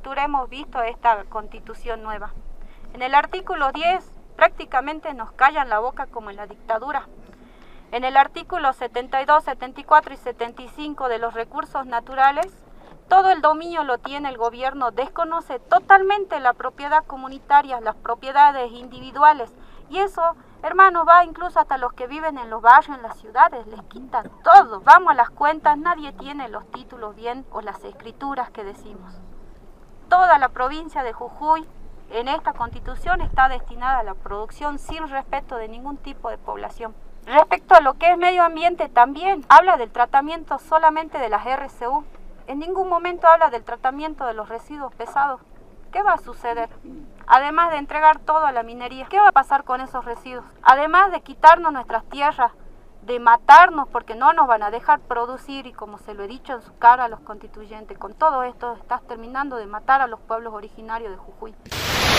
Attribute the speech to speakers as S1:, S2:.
S1: Cultura hemos visto esta constitución nueva. En el artículo 10 prácticamente nos callan la boca como en la dictadura. En el artículo 72, 74 y 75 de los recursos naturales, todo el dominio lo tiene el gobierno, desconoce totalmente la propiedad comunitaria, las propiedades individuales. Y eso, hermanos, va incluso hasta los que viven en los barrios, en las ciudades, les quitan todo. Vamos a las cuentas, nadie tiene los títulos bien o las escrituras que decimos. Toda la provincia de Jujuy en esta constitución está destinada a la producción sin respeto de ningún tipo de población. Respecto a lo que es medio ambiente también, habla del tratamiento solamente de las RCU. En ningún momento habla del tratamiento de los residuos pesados. ¿Qué va a suceder? Además de entregar todo a la minería, ¿qué va a pasar con esos residuos? Además de quitarnos nuestras tierras, de matarnos porque no nos van a dejar producir y como se lo he dicho en su cara a los constituyentes, con todo esto estás terminando de matar a los pueblos originarios de Jujuy.